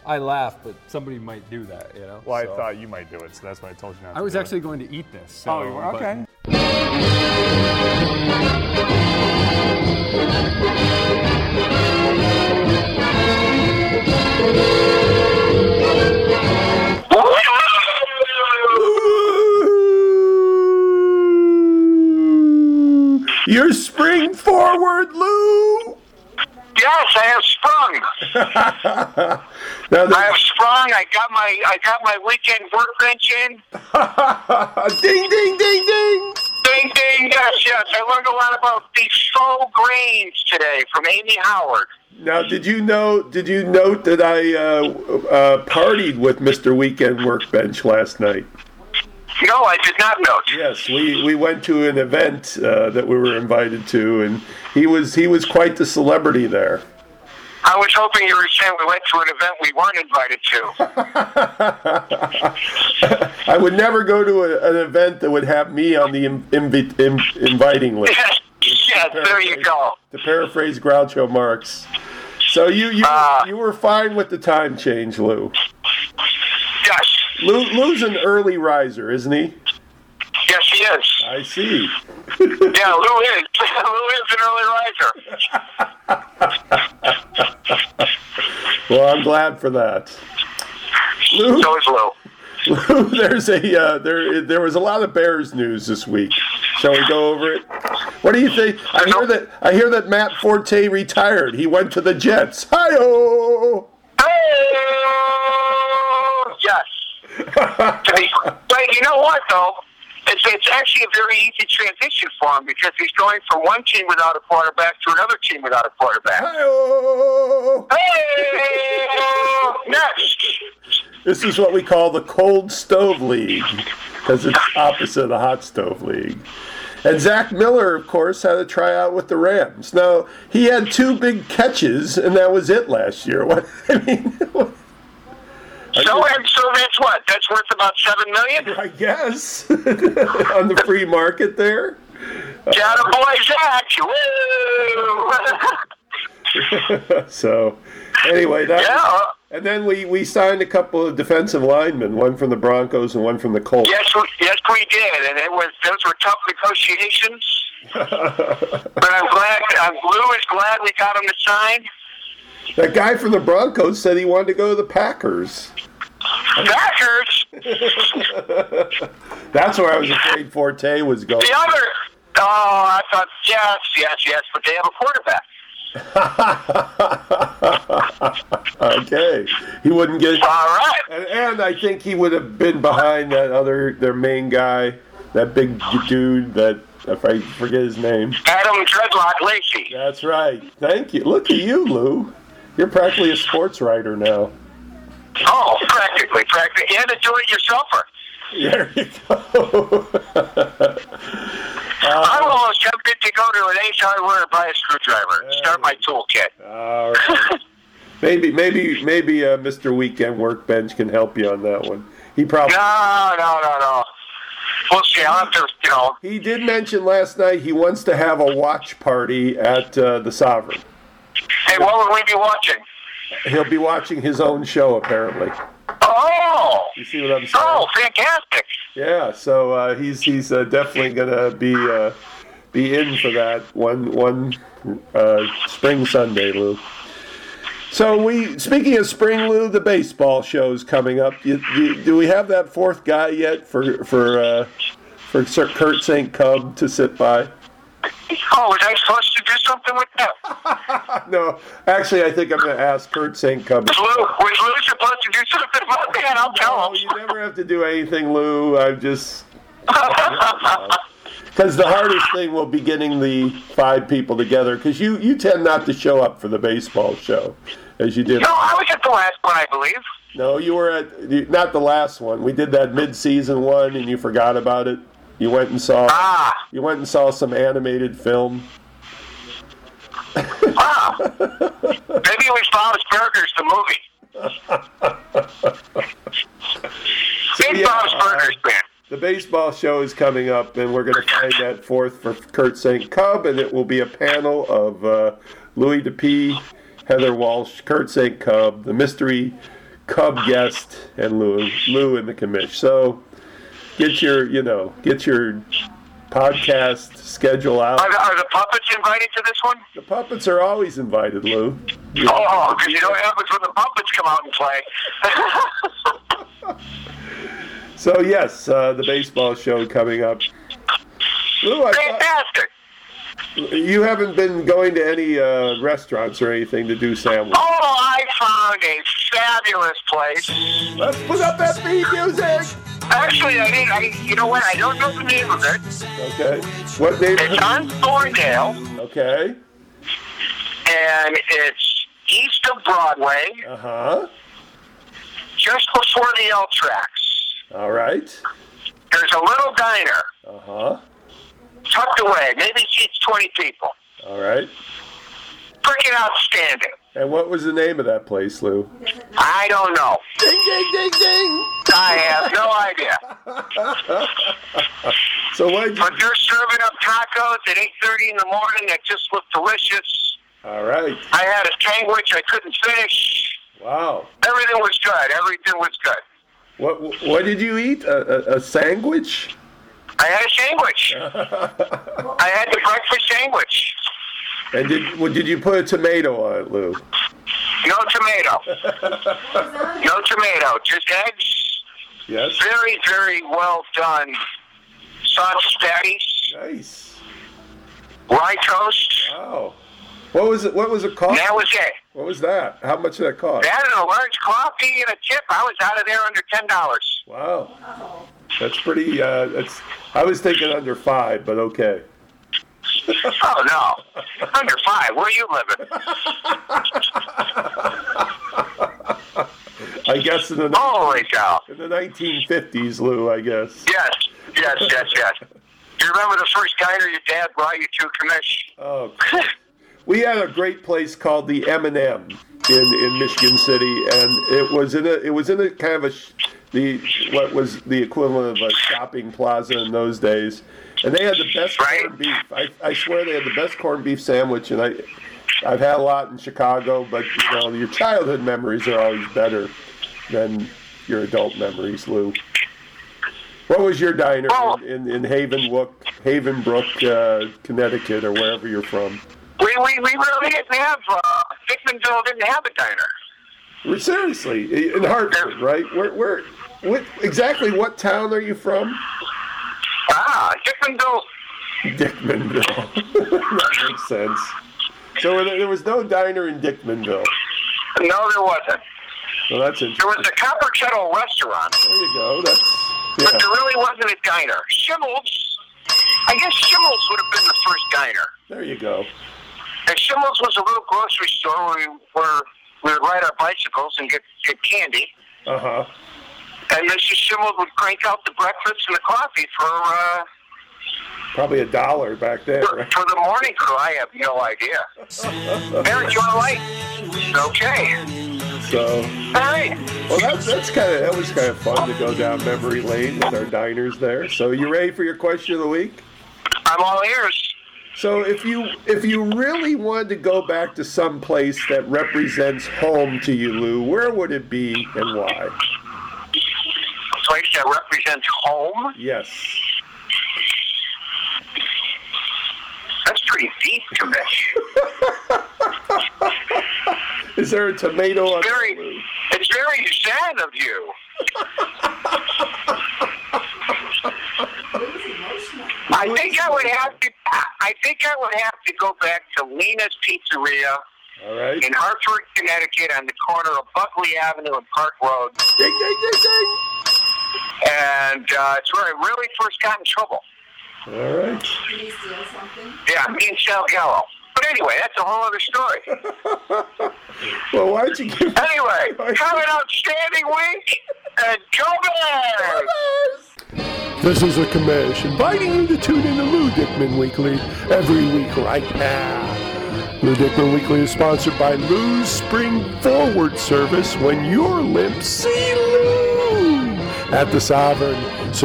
I laugh, but somebody might do that, you know? Well, I thought you might do it, so that's why I told you not to. I was actually going to eat this. So, you were? Okay. You're spring forward, Lou. Yes, I have sprung. I have sprung. I got my weekend workbench in. Ding, ding, ding, ding. Ding, ding. Yes. I learned a lot about the faux grains today from Amy Howard. Now, did you note that I partied with Mr. Weekend Workbench last night? No, I did not note. Yes, we went to an event that we were invited to, and he was quite the celebrity there. I was hoping you were saying we went to an event we weren't invited to. I would never go to an event that would have me on the inviting list. Yes, there you go. To paraphrase Groucho Marx. So you were fine with the time change, Lou. Yes. Lou's an early riser, isn't he? Yes, he is. I see. Yeah, Lou is. Lou is an early riser. Well, I'm glad for that. Lou, so is Lou. Lou, there was a lot of Bears news this week. Shall we go over it? What do you think? I hear that Matt Forte retired. He went to the Jets. Hi-oh! Yes. But you know what, though? It's actually a very easy transition for him because he's going from one team without a quarterback to another team without a quarterback. Hi-oh! Hey! Next. This is what we call the Cold Stove League because it's opposite the Hot Stove League. And Zach Miller, of course, had a tryout with the Rams. Now, he had 2 big catches, and that was it last year. What I mean... So that's what? That's worth about $7 million? I guess. On the free market there. Got a boy, Zach. Woo! So, anyway, and then we signed a couple of defensive linemen, one from the Broncos and one from the Colts. Yes, we did, and those were tough negotiations. But Lou is glad we got him to sign. That guy from the Broncos said he wanted to go to the Packers. Packers? That's where I was afraid Forte was going. The other... Oh, I thought, yes, but they have a quarterback. Okay. He wouldn't get... All right. And I think he would have been behind their main guy, that big dude that... If I forget his name. Adam Dreadlock Lacey. That's right. Thank you. Look at you, Lou. You're practically a sports writer now. Oh, practically. And a do-it-yourselfer. There you go. I'm almost tempted to go to an Ace Hardware and buy a screwdriver. Start my toolkit. All right. maybe Mr. Weekend Workbench can help you on that one. He probably... No. We'll see. I'll have to, He did mention last night he wants to have a watch party at the Sovereign. Hey, what will we be watching? He'll be watching his own show, apparently. Oh! You see what I'm saying? Oh, fantastic! Yeah, so he's definitely going to be in for that one spring Sunday, Lou. So speaking of spring, Lou, the baseball show's coming up. Do we have that 4th guy yet for Sir Kurt St. Cub to sit by? Oh, was I supposed to do something with that? No, actually, I think I'm going to ask Kurt St. Cub. Was Lou supposed to do something about that? I'll tell him. You never have to do anything, Lou. I'm just... Because the hardest thing will be getting the 5 people together, because you tend not to show up for the baseball show, as you did. No, I was at the last one, I believe. No, you were not the last one. We did that mid-season one, and you forgot about it. You went and saw some animated film. Ah. Maybe it was Bob's Burgers, the movie. Big Bob's Burgers, man. The baseball show is coming up, and we're going to find that 4th for Kurt St. Cub, and it will be a panel of Louis DeP, Heather Walsh, Kurt St. Cub, the mystery Cub guest and Lou in the commish. So get your podcast schedule out. Are the puppets invited to this one? The puppets are always invited, Lou. Oh, because you know what happens when the puppets come out and play. So yes, the baseball show coming up. Lou, Fantastic. You haven't been going to any restaurants or anything to do sandwiches? Oh, I found a fabulous place. Let's put up that beat music. Actually, I did. You know what? I don't know the name of it. Okay. What name? It's on Thorndale. Okay. And it's east of Broadway. Uh-huh. Just before the L tracks. All right. There's a little diner. Uh-huh. Tucked away. Maybe seats 20 people. All right. Freaking outstanding. And what was the name of that place, Lou? I don't know. Ding, ding, ding, ding. I have no idea. So what? But they're serving up tacos at 8:30 in the morning that just look delicious. All right. I had a sandwich I couldn't finish. Wow. Everything was good. Everything was good. What did you eat? A sandwich? I had a sandwich. I had the breakfast sandwich. And did you put a tomato on it, Lou? No tomato. No tomato. Just eggs. Yes. Very, very well done. Sausage patties. Nice. Rye toast. Wow. What was it? What was it cost? And that was it. What was that? How much did that cost? That and a large coffee and a tip. I was out of there under $10. Wow. That's pretty. I was thinking under $5, but okay. Oh no, under $5. Where you living? I guess in the Holy cow! In the 1950s, Lou. I guess. Yes. Do you remember the first diner your dad brought you to, Commish? Oh. We had a great place called the M&M in Michigan City, and it was in a kind of what was the equivalent of a shopping plaza in those days, and they had the best corned beef. I swear they had the best corned beef sandwich, and I've had a lot in Chicago, but your childhood memories are always better than your adult memories, Lou. What was your diner in Havenbrook, Connecticut, or wherever you're from? We really didn't have, Dickmanville didn't have a diner. Seriously, in Hartford, right? Where exactly what town are you from? Dickmanville. Dickmanville. That makes sense. So there was no diner in Dickmanville? No, there wasn't. Well, that's interesting. There was a Copper Kettle restaurant. There you go. But there really wasn't a diner. Schimmel's. I guess Schimmel's would have been the first diner. There you go. And Schimmel's was a little grocery store where we would ride our bicycles and get candy. Uh-huh. And Mrs. Schimmel would crank out the breakfast and the coffee for... probably $1 back then. For the morning crew, I have no idea. Aaron, you want a light? Okay. So... All right. Well, that was kind of fun to go down memory lane with our diners there. So you ready for your question of the week? I'm all ears. So if you really wanted to go back to some place that represents home to you, Lou, where would it be and why? A place that represents home? Yes. That's pretty deep to me. Is there a tomato on It's very sad of you. I think I would have to go back to Lena's Pizzeria. All right. In Hartford, Connecticut, on the corner of Buckley Avenue and Park Road. Ding, ding, ding, ding. And it's where I really first got in trouble. All right. Did he steal something? Yeah, me and Sal Gallo. But anyway, that's a whole other story. Well, why don't you give... Anyway, have an outstanding week, and go Bears! This is a commish inviting you to tune in to Lou Dickman Weekly every week right now. Lou Dickman Weekly is sponsored by Lou's Spring Forward Service. When you're limp, see Lou at the Sovereign,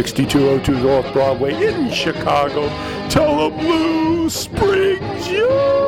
6202 North Broadway in Chicago. Tell them Lou springs you.